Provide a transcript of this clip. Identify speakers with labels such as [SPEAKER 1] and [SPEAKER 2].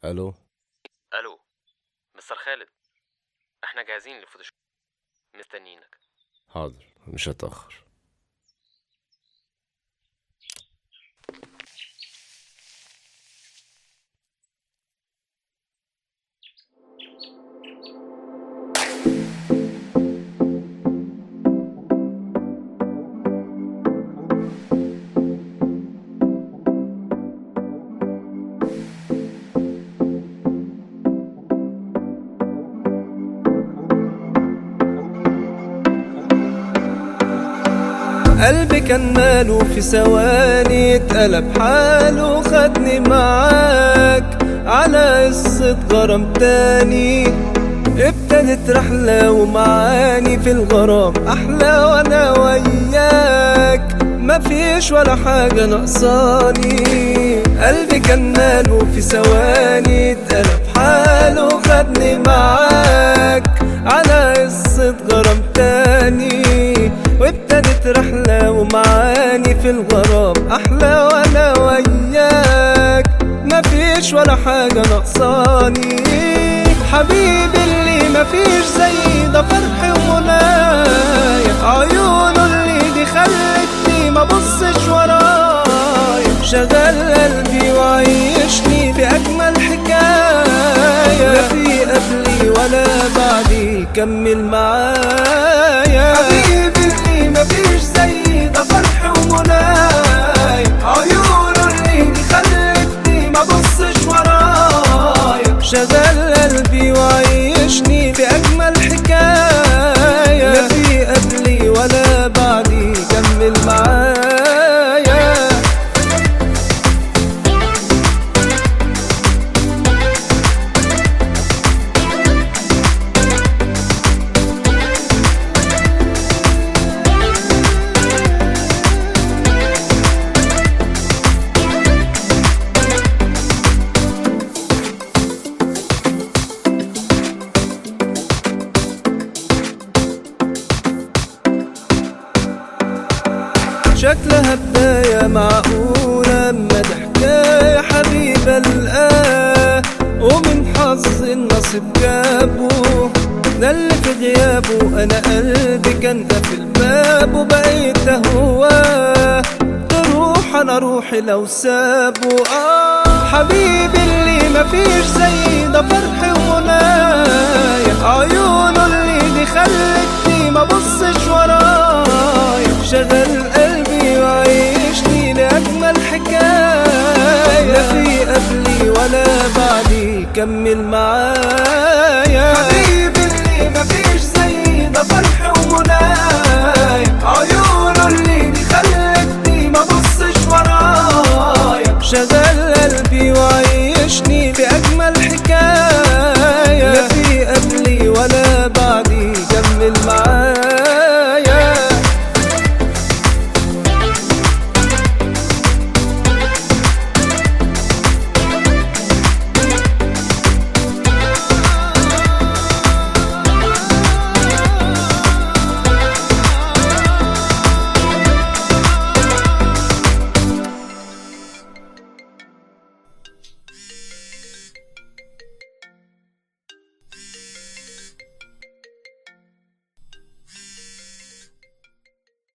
[SPEAKER 1] الو.
[SPEAKER 2] الو مستر خالد، احنا جاهزين للفوتوشوب، مستنيينك.
[SPEAKER 1] حاضر مش هتأخر.
[SPEAKER 3] قلبي كان ماله في ثواني اتقلب حاله، خدني معاك على قصة غرام تاني. ابتدت رحلة ومعاني في الغرام أحلى وأنا وياك، مفيش ولا حاجة ناقصاني. قلبي كان ماله في ثواني اتقلب حاله، خدني معاك على قصة غرام تاني. وابتدت رحلة ومعاني في الغرام أحلى وأنا وياك، مفيش ولا حاجة ناقصاني. حبيبي اللي مفيش زي ده فرحي ومنايا، عيونه اللي دي خلتني ما بصش ورايا، شغل قلبي وعيشني في أجمل حكاية، لا في قبلي ولا بعدي كمل معايا. حبيبي اللي مفيش زي ده فرحي ومنايا، عيونه اللي دي خلتني ما بصش ورايا، شغل قلبي وعيشني في أجمل حكاية، لا في قبلي ولا بعدي كمل معايا. شكلها بداية معقولة، اما دي حكاية حبيبة الآه، ومن حظ النصيب جابه ده اللي في غيابه. أنا قلبي كان قافل بابه، بقيت أهواه، تروح أنا روحي لو سابه. حبيبي اللي مفيش زي ده فرحي ومنايا، عيونه اللي دي خلتني ما بصش ورايا، شغل قلبي وعيشني لأجمل حكاية، لا في قبلي ولا بعدي كمل معايا. حبيبي اللي مفيش زي ده فرحي ومنايا، عيونه اللي دي خلتني ما بصش ورايا، شغل قلبي وعيشني في أجمل حكاية، لا في قبلي ولا بعدي كمل معايا.